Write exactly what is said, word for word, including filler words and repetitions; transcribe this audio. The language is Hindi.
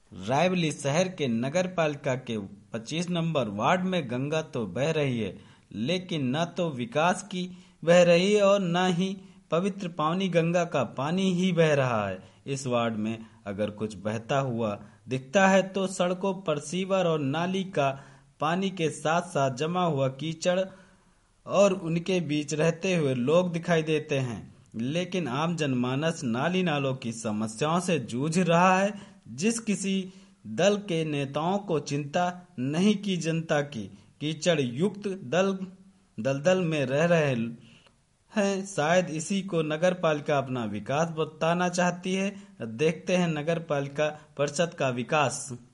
रायबली शहर के नगर पालिका के पच्चीस नंबर वार्ड में गंगा तो बह रही है, लेकिन न तो विकास की बह रही है और न ही पवित्र पावनी गंगा का पानी ही बह रहा है। इस वार्ड में अगर कुछ बहता हुआ दिखता है तो सड़कों पर सीवर और नाली का पानी के साथ साथ जमा हुआ कीचड़ और उनके बीच रहते हुए लोग दिखाई देते हैं। लेकिन आम जनमानस नाली नालों की समस्याओं से जूझ रहा है। जिस किसी दल के नेताओं को चिंता नहीं की जनता की कीचड़ युक्त दल दलदल में रह रहे हैं, शायद इसी को नगर पालिका अपना विकास बताना चाहती है। देखते हैं नगर पालिका परिषद का विकास।